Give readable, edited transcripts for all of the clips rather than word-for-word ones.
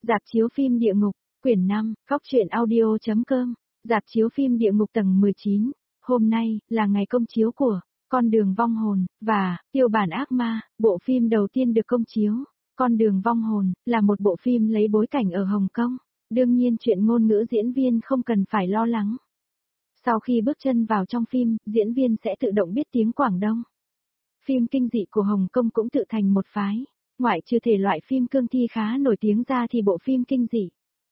Rạp chiếu phim Địa ngục, quyển 5, góc truyện audio.com, rạp chiếu phim Địa ngục tầng 19. Hôm nay là ngày công chiếu của Con đường vong hồn và Tiêu bản ác ma, bộ phim đầu tiên được công chiếu. Con đường vong hồn là một bộ phim lấy bối cảnh ở Hồng Kông, đương nhiên chuyện ngôn ngữ diễn viên không cần phải lo lắng. Sau khi bước chân vào trong phim, diễn viên sẽ tự động biết tiếng Quảng Đông. Phim kinh dị của Hồng Kông cũng tự thành một phái. Ngoại trừ thể loại phim cương thi khá nổi tiếng ra thì bộ phim kinh dị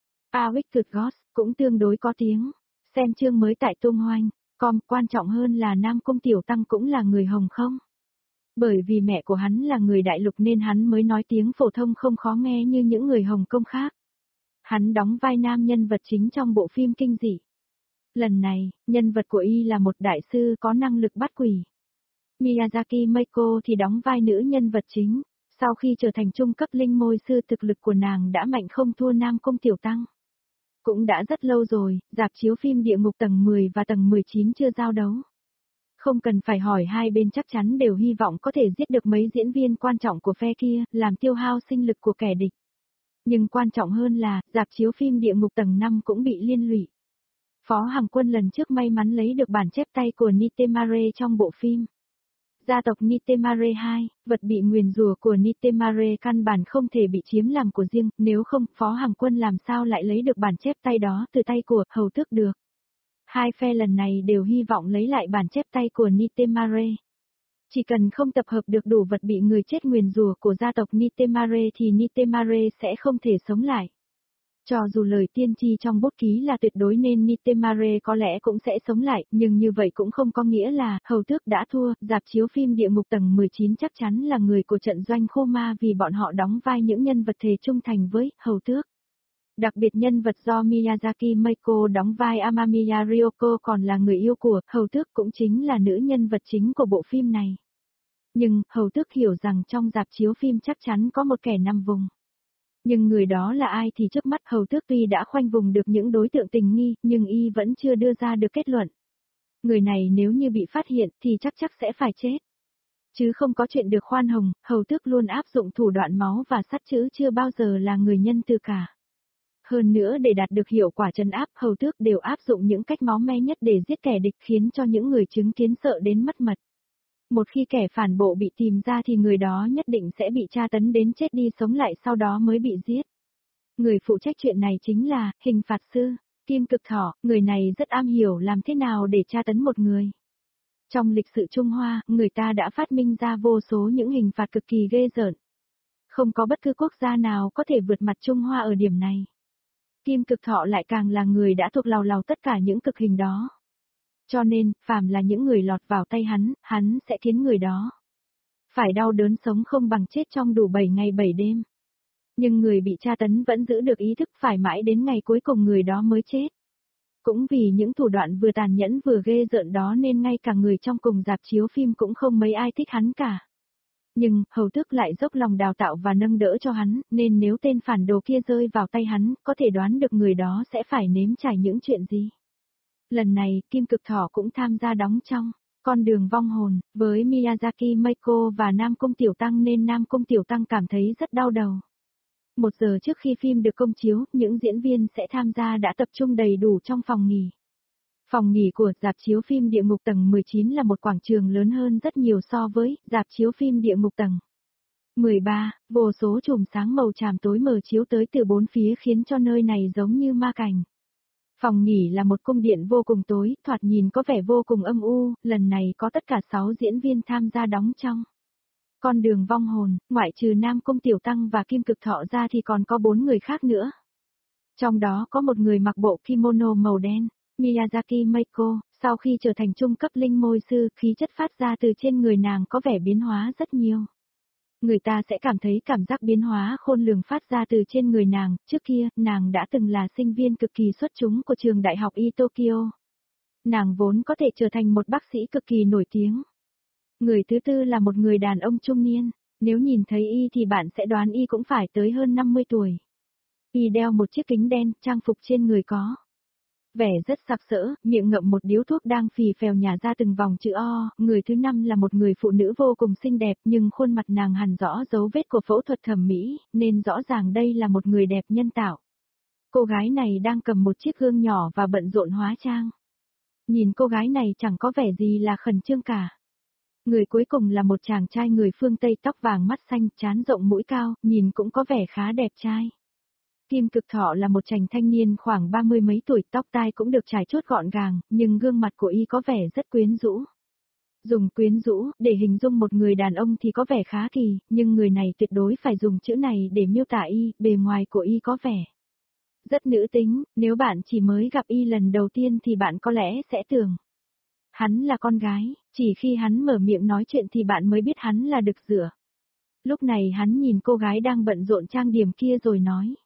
A Wicked Ghost cũng tương đối có tiếng. Xem chương mới tại Tung Hoành, quan trọng hơn là Nam Cung Tiểu Tăng cũng là người Hồng Kông. Bởi vì mẹ của hắn là người đại lục nên hắn mới nói tiếng phổ thông không khó nghe như những người Hồng Kông khác. Hắn đóng vai nam nhân vật chính trong bộ phim kinh dị. Lần này, nhân vật của y là một đại sư có năng lực bắt quỷ. Miyazaki Meiko thì đóng vai nữ nhân vật chính. Sau khi trở thành trung cấp linh môi sư, thực lực của nàng đã mạnh không thua Nam Cung Tiểu Tăng. Cũng đã rất lâu rồi, rạp chiếu phim Địa ngục tầng 10 và tầng 19 chưa giao đấu. Không cần phải hỏi, hai bên chắc chắn đều hy vọng có thể giết được mấy diễn viên quan trọng của phe kia, làm tiêu hao sinh lực của kẻ địch. Nhưng quan trọng hơn là, rạp chiếu phim Địa ngục tầng 5 cũng bị liên lụy. Phó Hằng Quân lần trước may mắn lấy được bản chép tay của Nitemare trong bộ phim. Gia tộc Nitemare 2, vật bị nguyền rủa của Nitemare căn bản không thể bị chiếm làm của riêng, nếu không, Phó Hằng Quân làm sao lại lấy được bản chép tay đó từ tay của Hầu Tước được. Hai phe lần này đều hy vọng lấy lại bản chép tay của Nitemare. Chỉ cần không tập hợp được đủ vật bị người chết nguyền rủa của gia tộc Nitemare thì Nitemare sẽ không thể sống lại. Cho dù lời tiên tri trong bút ký là tuyệt đối nên Nitemare có lẽ cũng sẽ sống lại, nhưng như vậy cũng không có nghĩa là Hầu Tước đã thua. Rạp chiếu phim Địa ngục tầng 19 chắc chắn là người của trận doanh Khô Ma vì bọn họ đóng vai những nhân vật thề trung thành với Hầu Tước. Đặc biệt nhân vật do Miyazaki Meiko đóng vai Amamiya Ryoko còn là người yêu của Hầu Tước, cũng chính là nữ nhân vật chính của bộ phim này. Nhưng Hầu Tước hiểu rằng trong rạp chiếu phim chắc chắn có một kẻ nằm vùng. Nhưng người đó là ai thì trước mắt Hầu Tước tuy đã khoanh vùng được những đối tượng tình nghi, nhưng y vẫn chưa đưa ra được kết luận. Người này nếu như bị phát hiện thì chắc sẽ phải chết. Chứ không có chuyện được khoan hồng, Hầu Tước luôn áp dụng thủ đoạn máu và sắt chứ chưa bao giờ là người nhân từ cả. Hơn nữa để đạt được hiệu quả trấn áp, Hầu Tước đều áp dụng những cách máu me nhất để giết kẻ địch, khiến cho những người chứng kiến sợ đến mất mật. Một khi kẻ phản bộ bị tìm ra thì người đó nhất định sẽ bị tra tấn đến chết đi sống lại, sau đó mới bị giết. Người phụ trách chuyện này chính là hình phạt sư Kim Cực Thỏ, người này rất am hiểu làm thế nào để tra tấn một người. Trong lịch sử Trung Hoa, người ta đã phát minh ra vô số những hình phạt cực kỳ ghê rợn. Không có bất cứ quốc gia nào có thể vượt mặt Trung Hoa ở điểm này. Kim Cực Thọ lại càng là người đã thuộc lầu tất cả những cực hình đó. Cho nên, phàm là những người lọt vào tay hắn sẽ khiến người đó phải đau đớn sống không bằng chết trong đủ 7 ngày 7 đêm. Nhưng người bị tra tấn vẫn giữ được ý thức, phải mãi đến ngày cuối cùng người đó mới chết. Cũng vì những thủ đoạn vừa tàn nhẫn vừa ghê rợn đó nên ngay cả người trong cùng rạp chiếu phim cũng không mấy ai thích hắn cả. Nhưng, Hầu Tước lại dốc lòng đào tạo và nâng đỡ cho hắn, nên nếu tên phản đồ kia rơi vào tay hắn, có thể đoán được người đó sẽ phải nếm trải những chuyện gì. Lần này, Kim Cực Thỏ cũng tham gia đóng trong Con đường vong hồn, với Miyazaki Meiko và Nam Cung Tiểu Tăng nên Nam Cung Tiểu Tăng cảm thấy rất đau đầu. 1 giờ trước khi phim được công chiếu, những diễn viên sẽ tham gia đã tập trung đầy đủ trong phòng nghỉ. Phòng nghỉ của rạp chiếu phim Địa ngục tầng 19 là một quảng trường lớn hơn rất nhiều so với rạp chiếu phim Địa ngục tầng 13, vô số chùm sáng màu tràm tối mờ chiếu tới từ bốn phía khiến cho nơi này giống như ma cảnh. Phòng nghỉ là một cung điện vô cùng tối, thoạt nhìn có vẻ vô cùng âm u, lần này có tất cả 6 diễn viên tham gia đóng trong Con đường vong hồn, ngoại trừ Nam Cung Tiểu Tăng và Kim Cực Thọ ra thì còn có 4 người khác nữa. Trong đó có một người mặc bộ kimono màu đen. Miyazaki Meiko, sau khi trở thành trung cấp linh môi sư, khí chất phát ra từ trên người nàng có vẻ biến hóa rất nhiều. Người ta sẽ cảm thấy cảm giác biến hóa khôn lường phát ra từ trên người nàng. Trước kia, nàng đã từng là sinh viên cực kỳ xuất chúng của trường đại học Y Tokyo. Nàng vốn có thể trở thành một bác sĩ cực kỳ nổi tiếng. Người thứ tư là một người đàn ông trung niên. Nếu nhìn thấy y thì bạn sẽ đoán y cũng phải tới hơn 50 tuổi. Y đeo một chiếc kính đen, trang phục trên người có Vẻ rất sặc sỡ, miệng ngậm một điếu thuốc đang phì phèo nhả ra từng vòng chữ O, người thứ 5 là một người phụ nữ vô cùng xinh đẹp nhưng khuôn mặt nàng hằn rõ dấu vết của phẫu thuật thẩm mỹ, nên rõ ràng đây là một người đẹp nhân tạo. Cô gái này đang cầm một chiếc gương nhỏ và bận rộn hóa trang. Nhìn cô gái này chẳng có vẻ gì là khẩn trương cả. Người cuối cùng là một chàng trai người phương Tây tóc vàng mắt xanh, trán rộng mũi cao, nhìn cũng có vẻ khá đẹp trai. Kim Cực Thọ là một chàng thanh niên khoảng 30 mấy tuổi, tóc tai cũng được chải chuốt gọn gàng, nhưng gương mặt của y có vẻ rất quyến rũ. Dùng quyến rũ để hình dung một người đàn ông thì có vẻ khá kỳ, nhưng người này tuyệt đối phải dùng chữ này để miêu tả y, bề ngoài của y có vẻ rất nữ tính, nếu bạn chỉ mới gặp y lần đầu tiên thì bạn có lẽ sẽ tưởng hắn là con gái, chỉ khi hắn mở miệng nói chuyện thì bạn mới biết hắn là đực rửa. Lúc này hắn nhìn cô gái đang bận rộn trang điểm kia rồi nói.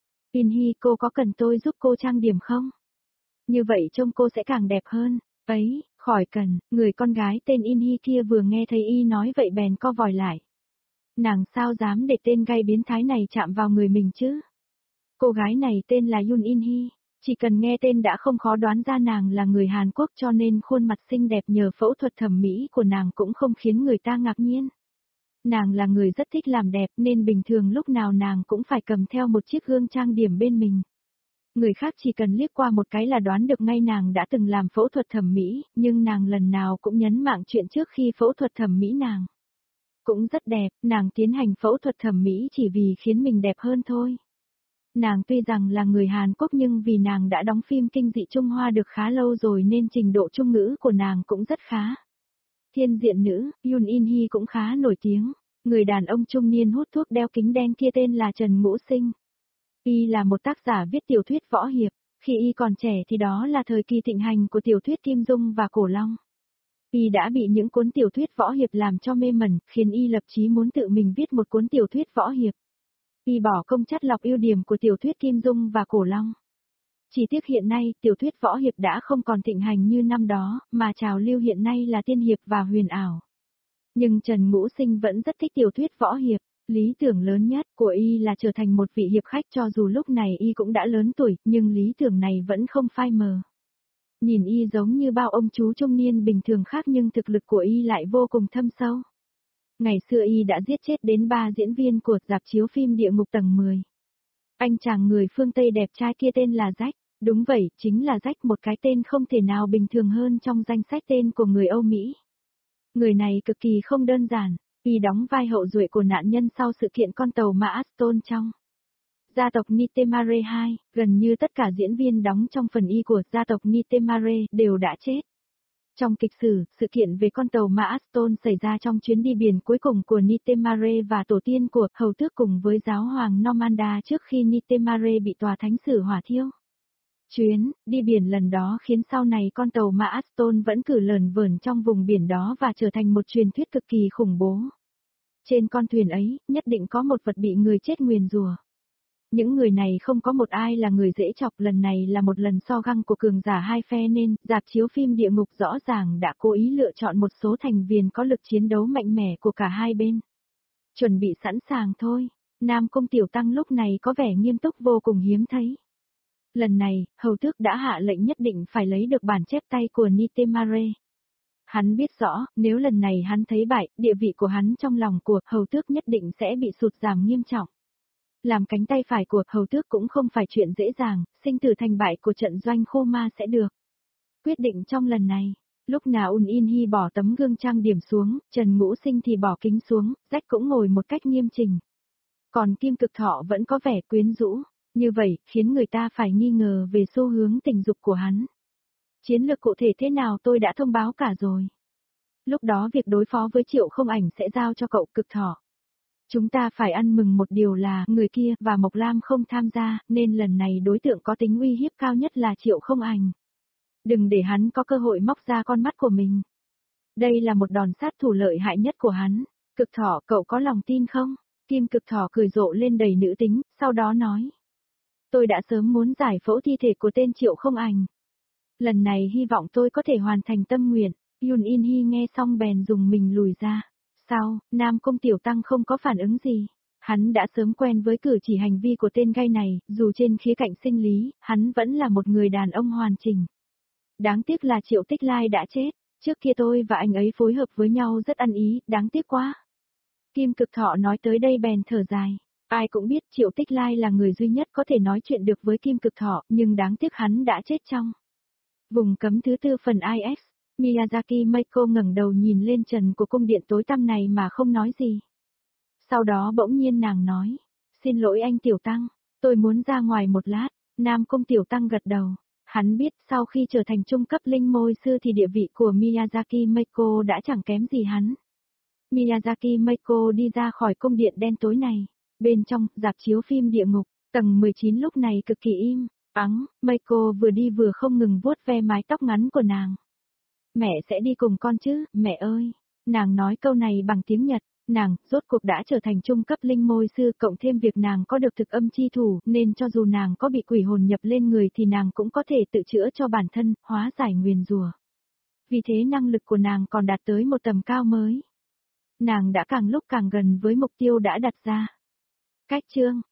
Inhi, cô có cần tôi giúp cô trang điểm không? Như vậy trông cô sẽ càng đẹp hơn. Ấy, khỏi cần, người con gái tên Inhi kia vừa nghe thấy y nói vậy bèn co vòi lại. Nàng sao dám để tên gay biến thái này chạm vào người mình chứ? Cô gái này tên là Yoon Inhi, chỉ cần nghe tên đã không khó đoán ra nàng là người Hàn Quốc cho nên khuôn mặt xinh đẹp nhờ phẫu thuật thẩm mỹ của nàng cũng không khiến người ta ngạc nhiên. Nàng là người rất thích làm đẹp nên bình thường lúc nào nàng cũng phải cầm theo một chiếc gương trang điểm bên mình. Người khác chỉ cần liếc qua một cái là đoán được ngay nàng đã từng làm phẫu thuật thẩm mỹ, nhưng nàng lần nào cũng nhấn mạnh chuyện trước khi phẫu thuật thẩm mỹ nàng cũng rất đẹp, nàng tiến hành phẫu thuật thẩm mỹ chỉ vì khiến mình đẹp hơn thôi. Nàng tuy rằng là người Hàn Quốc nhưng vì nàng đã đóng phim kinh dị Trung Hoa được khá lâu rồi nên trình độ Trung ngữ của nàng cũng rất khá. Thiên diện nữ, Yoon In-hee cũng khá nổi tiếng. Người đàn ông trung niên hút thuốc đeo kính đen kia tên là Trần Ngũ Sinh. Y là một tác giả viết tiểu thuyết võ hiệp. Khi y còn trẻ thì đó là thời kỳ thịnh hành của tiểu thuyết Kim Dung và Cổ Long. Y đã bị những cuốn tiểu thuyết võ hiệp làm cho mê mẩn, khiến y lập chí muốn tự mình viết một cuốn tiểu thuyết võ hiệp. Y bỏ công chắt lọc ưu điểm của tiểu thuyết Kim Dung và Cổ Long. Chỉ tiếc hiện nay, tiểu thuyết võ hiệp đã không còn thịnh hành như năm đó, mà trào lưu hiện nay là tiên hiệp và huyền ảo. Nhưng Trần Ngũ Sinh vẫn rất thích tiểu thuyết võ hiệp, lý tưởng lớn nhất của y là trở thành một vị hiệp khách cho dù lúc này y cũng đã lớn tuổi, nhưng lý tưởng này vẫn không phai mờ. Nhìn y giống như bao ông chú trung niên bình thường khác nhưng thực lực của y lại vô cùng thâm sâu. Ngày xưa y đã giết chết đến 3 diễn viên của rạp chiếu phim Địa Ngục tầng 10. Anh chàng người phương Tây đẹp trai kia tên là Jack, đúng vậy, chính là Jack, một cái tên không thể nào bình thường hơn trong danh sách tên của người Âu Mỹ. Người này cực kỳ không đơn giản, y đóng vai hậu duệ của nạn nhân sau sự kiện con tàu mã Aston trong gia tộc Nitemare 2, gần như tất cả diễn viên đóng trong phần y của gia tộc Nitemare đều đã chết. Trong kịch sử, sự kiện về con tàu mã Aston xảy ra trong chuyến đi biển cuối cùng của Nitemare và tổ tiên của hầu tước cùng với giáo hoàng Normanda trước khi Nitemare bị tòa thánh sử hỏa thiêu. Chuyến đi biển lần đó khiến sau này con tàu mã Aston vẫn cứ lởn vởn trong vùng biển đó và trở thành một truyền thuyết cực kỳ khủng bố. Trên con thuyền ấy, nhất định có một vật bị người chết nguyền rủa. Những người này không có một ai là người dễ chọc, lần này là một lần so găng của cường giả hai phe nên rạp chiếu phim Địa Ngục rõ ràng đã cố ý lựa chọn một số thành viên có lực chiến đấu mạnh mẽ của cả hai bên. Chuẩn bị sẵn sàng thôi, Nam Cung Tiểu Tăng lúc này có vẻ nghiêm túc vô cùng hiếm thấy. Lần này, hầu tước đã hạ lệnh nhất định phải lấy được bản chép tay của Nitemare. Hắn biết rõ, nếu lần này hắn thấy bại, địa vị của hắn trong lòng của hầu tước nhất định sẽ bị sụt giảm nghiêm trọng. Làm cánh tay phải của hầu tước cũng không phải chuyện dễ dàng, sinh tử thành bại của trận doanh khô ma sẽ được quyết định trong lần này. Lúc nào Un In Hi bỏ tấm gương trang điểm xuống, Trần Ngũ Sinh thì bỏ kính xuống, Jack cũng ngồi một cách nghiêm chỉnh. Còn Kim Cực Thọ vẫn có vẻ quyến rũ, như vậy khiến người ta phải nghi ngờ về xu hướng tình dục của hắn. Chiến lược cụ thể thế nào tôi đã thông báo cả rồi. Lúc đó việc đối phó với Triệu Không Ảnh sẽ giao cho cậu Cực Thọ. Chúng ta phải ăn mừng một điều là người kia và Mộc Lam không tham gia, nên lần này đối tượng có tính uy hiếp cao nhất là Triệu Không Ảnh. Đừng để hắn có cơ hội móc ra con mắt của mình. Đây là một đòn sát thủ lợi hại nhất của hắn. Cực Thọ, cậu có lòng tin không? Kim Cực Thọ cười rộ lên đầy nữ tính, sau đó nói. Tôi đã sớm muốn giải phẫu thi thể của tên Triệu Không Ảnh. Lần này hy vọng tôi có thể hoàn thành tâm nguyện. Yoon In-hee nghe xong bèn dùng mình lùi ra. Sao, Nam Cung Tiểu Tăng không có phản ứng gì? Hắn đã sớm quen với cử chỉ hành vi của tên gay này, dù trên khía cạnh sinh lý, hắn vẫn là một người đàn ông hoàn chỉnh. Đáng tiếc là Triệu Tích Lai đã chết, trước kia tôi và anh ấy phối hợp với nhau rất ăn ý, đáng tiếc quá. Kim Cực Thọ nói tới đây bèn thở dài. Ai cũng biết Triệu Tích Lai là người duy nhất có thể nói chuyện được với Kim Cực Thọ, nhưng đáng tiếc hắn đã chết trong vùng cấm thứ tư phần IX. Miyazaki Meiko ngẩng đầu nhìn lên trần của cung điện tối tăm này mà không nói gì. Sau đó bỗng nhiên nàng nói, xin lỗi anh Tiểu Tăng, tôi muốn ra ngoài một lát. Nam Cung Tiểu Tăng gật đầu. Hắn biết sau khi trở thành trung cấp linh môi sư thì địa vị của Miyazaki Meiko đã chẳng kém gì hắn. Miyazaki Meiko đi ra khỏi cung điện đen tối này. Bên trong, rạp chiếu phim địa ngục, tầng 19 lúc này cực kỳ im, ắng, Meiko vừa đi vừa không ngừng vuốt ve mái tóc ngắn của nàng. Mẹ sẽ đi cùng con chứ, mẹ ơi. Nàng nói câu này bằng tiếng Nhật. Nàng, rốt cuộc đã trở thành trung cấp linh môi sư, cộng thêm việc nàng có được thực âm chi thủ, nên cho dù nàng có bị quỷ hồn nhập lên người thì nàng cũng có thể tự chữa cho bản thân, hóa giải nguyền rủa. Vì thế năng lực của nàng còn đạt tới một tầm cao mới. Nàng đã càng lúc càng gần với mục tiêu đã đặt ra. Cách chương